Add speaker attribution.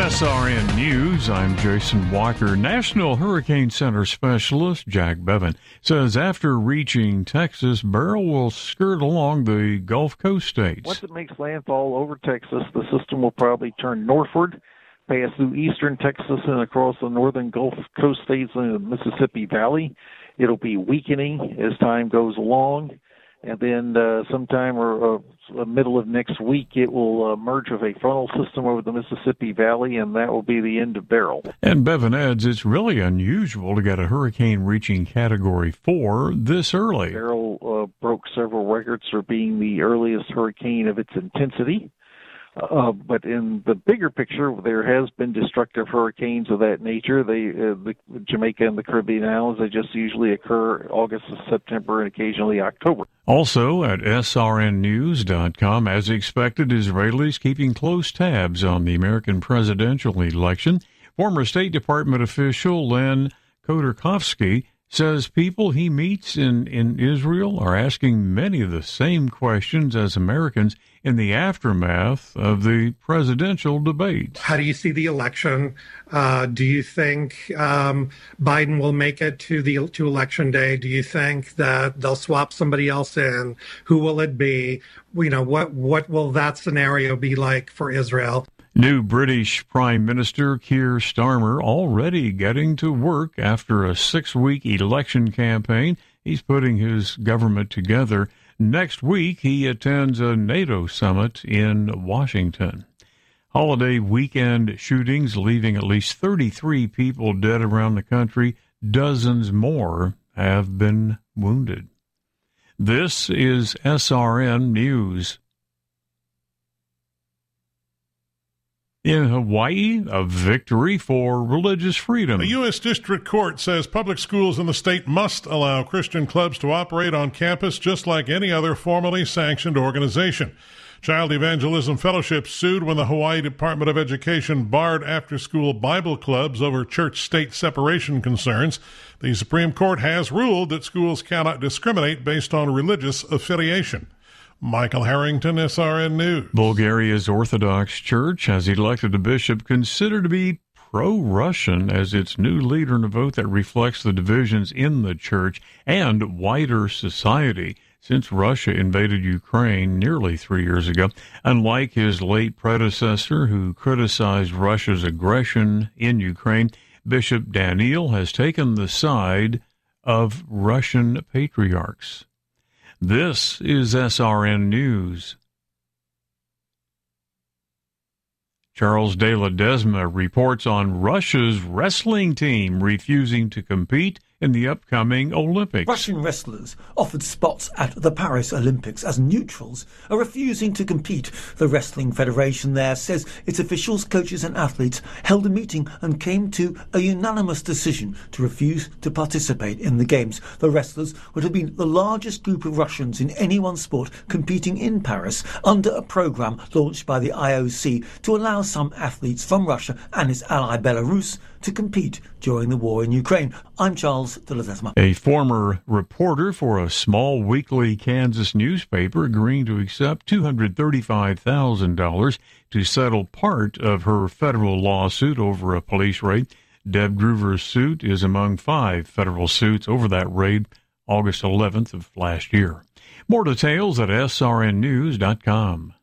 Speaker 1: SRN News, I'm Jason Walker. National Hurricane Center specialist Jack Bevan says after reaching Texas, Beryl will skirt along the Gulf Coast states.
Speaker 2: Once it makes landfall over Texas, the system will probably turn northward, pass through eastern Texas and across the northern Gulf Coast states in the Mississippi Valley. It'll be weakening as time goes along. And then sometime or middle of next week, it will merge with a frontal system over the Mississippi Valley, and that will be the end of Beryl.
Speaker 1: And Bevan adds it's really unusual to get a hurricane reaching Category 4 this early.
Speaker 2: Beryl broke several records for being the earliest hurricane of its intensity. But in the bigger picture, there has been destructive hurricanes of that nature. The Jamaica and the Caribbean islands, they just usually occur August, September, and occasionally October.
Speaker 1: Also at srnnews.com, as expected, Israelis keeping close tabs on the American presidential election. Former State Department official Len Khodorkovsky says people he meets in Israel are asking many of the same questions as Americans in the aftermath of the presidential debate.
Speaker 3: How do you see the election? Do you think Biden will make it to Election Day? Do you think that they'll swap somebody else in? Who will it be? You know, what will that scenario be like for Israel?
Speaker 1: New British Prime Minister Keir Starmer already getting to work after a 6-week election campaign. He's putting his government together. Next week, he attends a NATO summit in Washington. Holiday weekend shootings leaving at least 33 people dead around the country. Dozens more have been wounded. This is SRN News. In Hawaii, a victory for religious freedom.
Speaker 4: A U.S. District Court says public schools in the state must allow Christian clubs to operate on campus just like any other formally sanctioned organization. Child Evangelism Fellowship sued when the Hawaii Department of Education barred after-school Bible clubs over church-state separation concerns. The Supreme Court has ruled that schools cannot discriminate based on religious affiliation. Michael Harrington, SRN News.
Speaker 1: Bulgaria's Orthodox Church has elected a bishop considered to be pro-Russian as its new leader in a vote that reflects the divisions in the church and wider society since Russia invaded Ukraine nearly 3 years ago. Unlike his late predecessor, who criticized Russia's aggression in Ukraine, Bishop Daniel has taken the side of Russian patriarchs. This is SRN News. Charles de Ledesma reports on Russia's wrestling team refusing to compete in the upcoming Olympics.
Speaker 5: Russian wrestlers offered spots at the Paris Olympics as neutrals are refusing to compete. The Wrestling Federation there says its officials, coaches and athletes held a meeting and came to a unanimous decision to refuse to participate in the Games. The wrestlers would have been the largest group of Russians in any one sport competing in Paris under a program launched by the IOC to allow some athletes from Russia and its ally Belarus to compete during the war in Ukraine. I'm Charles de Ledesma.
Speaker 1: A former reporter for a small weekly Kansas newspaper agreeing to accept $235,000 to settle part of her federal lawsuit over a police raid. Deb Groover's suit is among 5 federal suits over that raid August 11th of last year. More details at srnnews.com.